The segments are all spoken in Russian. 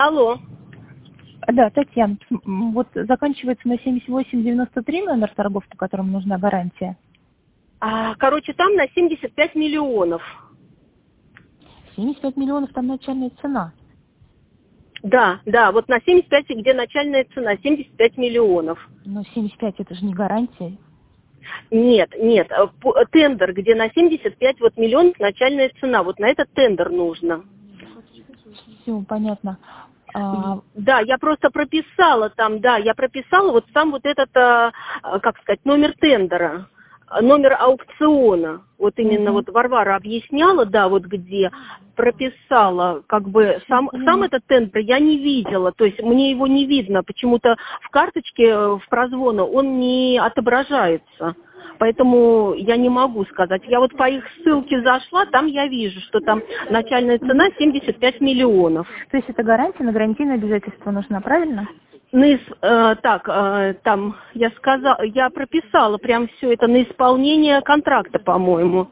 Алло. Да, Татьяна, вот заканчивается на 7893 номер торгов, по которым нужна гарантия. Короче, там на 75 миллионов. 75 миллионов там начальная цена. Да, вот на 75, где начальная цена, 75 миллионов. Но 75 это же не гарантия. Нет, тендер, где на 75 вот миллионов начальная цена, вот на этот тендер нужно. Все, понятно. Да, я просто прописала там, вот сам вот этот, как сказать, номер тендера, номер аукциона. Вот именно вот Варвара объясняла, да, вот где прописала, как бы сам этот тендер я не видела, то есть мне его не видно, почему-то в карточке в прозвона он не отображается. Поэтому я не могу сказать. Я вот по их ссылке зашла, там я вижу, что там начальная цена 75 миллионов. То есть это гарантия, на гарантийное обязательство нужна, правильно? Там я прописала прям все это на исполнение контракта, по-моему.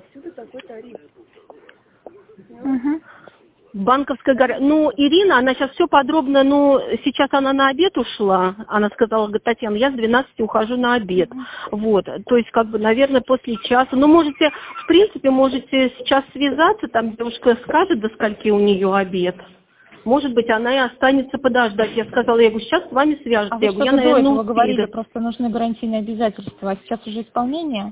Банковская гарантия. Ну, Ирина, она сейчас все подробно, сейчас она на обед ушла. Она сказала, говорит, Татьяна, я с 12 ухожу на обед. Вот, то есть, как бы, наверное, после часа. Можете сейчас связаться, там девушка скажет, до скольки у нее обед. Может быть, она и останется подождать. Я сказала, я говорю, сейчас с вами свяжутся. Вы что-то до этого говорили, просто нужны гарантийные обязательства, а сейчас уже исполнение?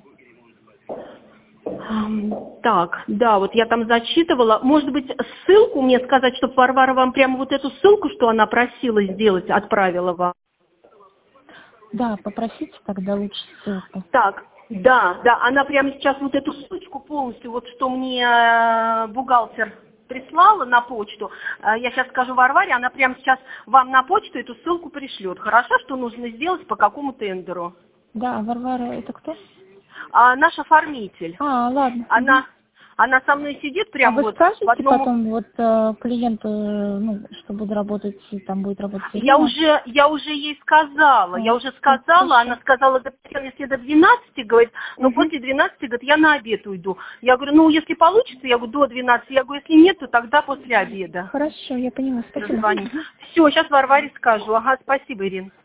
Вот я там зачитывала. Может быть, ссылку мне сказать, чтобы Варвара вам прямо вот эту ссылку, что она просила сделать, отправила вам? Да, попросите тогда лучше ссылку. Да, она прямо сейчас вот эту ссылочку полностью, вот что мне бухгалтер прислала на почту. Я сейчас скажу Варваре, она прямо сейчас вам на почту эту ссылку пришлет. Хорошо, что нужно сделать, по какому тендеру? Да, Варвара, это кто? Наш оформитель. Ладно. Она со мной сидит прямо вы скажете в одном... потом клиенту, что буду работать, там будет работать Ирина? Я уже ей сказала, она сказала, если до 12, говорит, но после 12, говорит, я на обед уйду. Я говорю, если получится, я говорю, до 12, я говорю, если нет, то тогда после обеда. Хорошо, я поняла, спасибо. Все, сейчас Варваре скажу. Спасибо, Ирина.